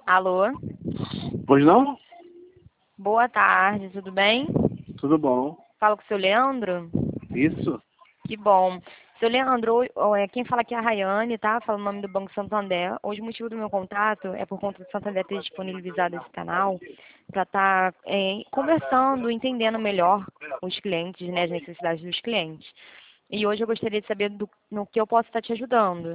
Alô? Pois não? Boa tarde, tudo bem? Tudo bom. Falo com o seu Leandro? Isso? Que bom. Seu Leandro, quem fala aqui é a Rayane, tá? Fala o nome do Banco Santander. Hoje o motivo do meu contato é por conta do Santander ter disponibilizado esse canal para estar conversando, entendendo melhor os clientes, né, as necessidades dos clientes. E hoje eu gostaria de saber no que eu posso estar te ajudando.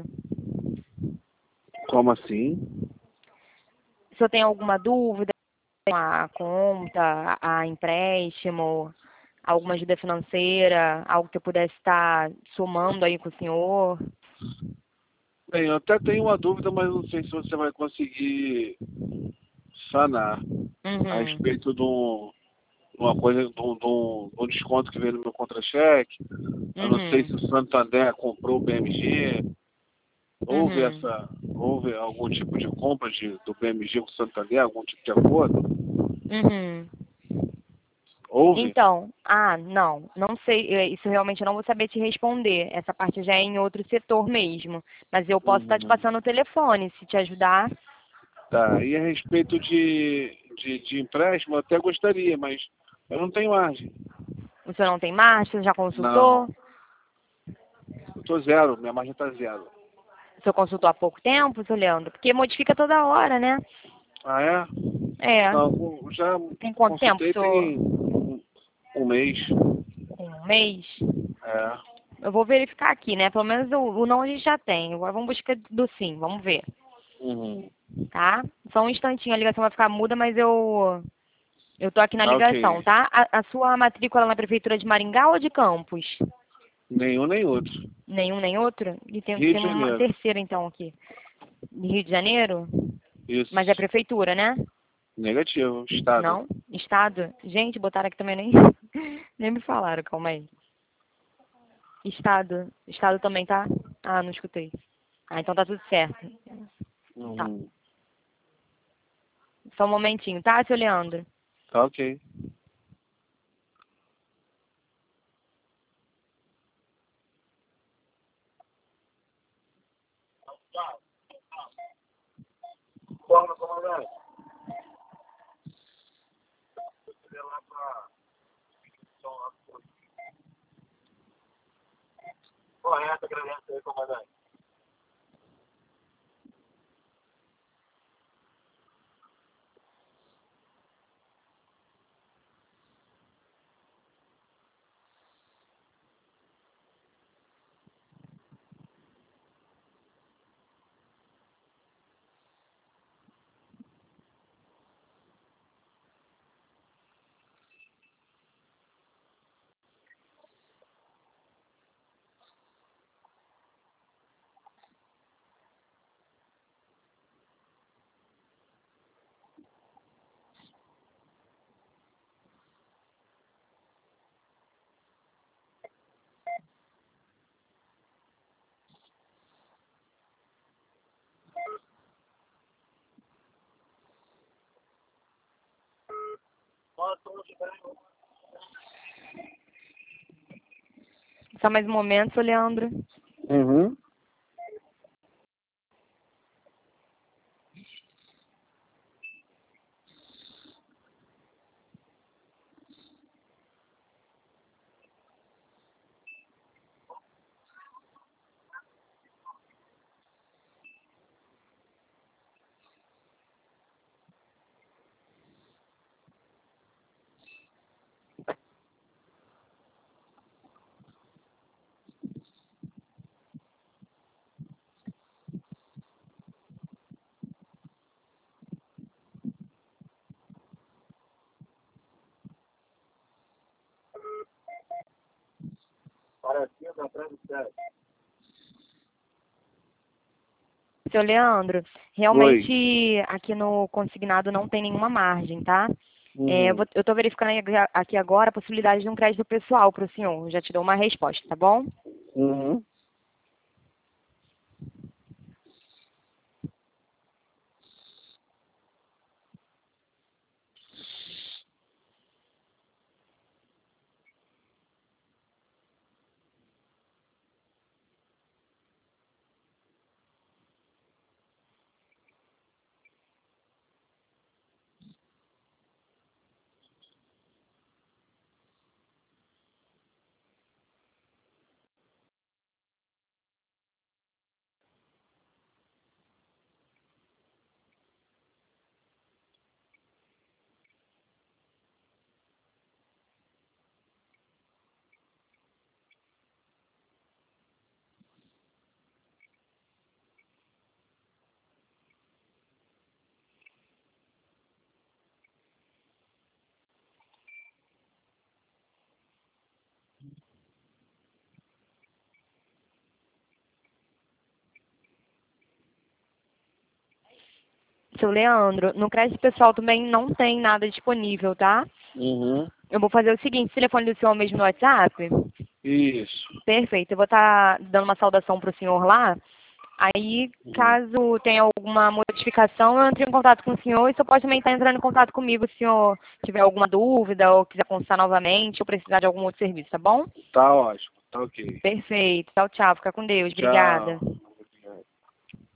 Como assim? Se eu tenho alguma dúvida, a conta, a empréstimo, alguma ajuda financeira, algo que eu pudesse estar somando aí com o senhor. Bem, eu até tenho uma dúvida, mas não sei se você vai conseguir sanar a Uhum. respeito uma coisa, de um desconto que veio no meu contra-cheque. Eu não sei se o Uhum. Santander comprou o BMG. Uhum. Houve algum tipo de compra do BMG com o Santander, algum tipo de acordo? Uhum. Houve? Então, não sei, isso realmente eu não vou saber te responder. Essa parte já é em outro setor mesmo. Mas eu posso estar te Uhum. passando o telefone, se te ajudar. Tá. E a respeito de empréstimo, eu até gostaria, mas eu não tenho margem. O senhor não tem marcha, já consultou? Não. Eu tô zero, minha margem tá zero. O senhor consultou há pouco tempo, seu Leandro? Porque modifica toda hora, né? Ah, é? É. Não, eu já Tem quanto tempo, consultei senhor? tem um mês. Um mês? É. Eu vou verificar aqui, né? Pelo menos o não a gente já tem. Agora vamos buscar do sim, vamos ver, Uhum. tá? Só um instantinho, a ligação vai ficar muda, mas eu tô aqui na Tá ligação, ok. tá? A sua matrícula é na prefeitura de Maringá ou de Campos? Nenhum nem outro. Nenhum nem outro? E Rio tem de uma Janeiro. terceira então aqui. De Rio de Janeiro? Mas é Isso. prefeitura, né? Negativo. Estado. Não? Estado? Gente, botaram aqui também nem, nem me falaram, calma aí. Estado. Estado também, tá? Ah, não escutei. Ah, então tá tudo certo. Tá. Uhum. Só um momentinho, tá, seu Leandro? Tá ok. Forma, comandante. Correto, agradeço aí, comandante. Só mais um momento, seu Leandro. Uhum. Parecido atrás do céu. Seu Leandro, Oi. realmente aqui no consignado não tem nenhuma margem, tá? Uhum. Eu estou verificando aqui agora a possibilidade de um crédito pessoal para o senhor. Já te dou uma resposta, tá bom? Uhum. Seu Leandro, no crédito pessoal também não tem nada disponível, tá? Uhum. Eu vou fazer o seguinte, o telefone do senhor é o mesmo no WhatsApp? Isso. Perfeito, eu vou estar dando uma saudação para o senhor lá. Aí, caso tenha alguma modificação, eu entro em contato com o senhor e o senhor pode também estar entrando em contato comigo se o senhor tiver alguma dúvida ou quiser consultar novamente ou precisar de algum outro serviço, tá bom? Tá ótimo. Tá ok. Perfeito. Tchau, tchau. Fica com Deus. Tchau. Obrigada.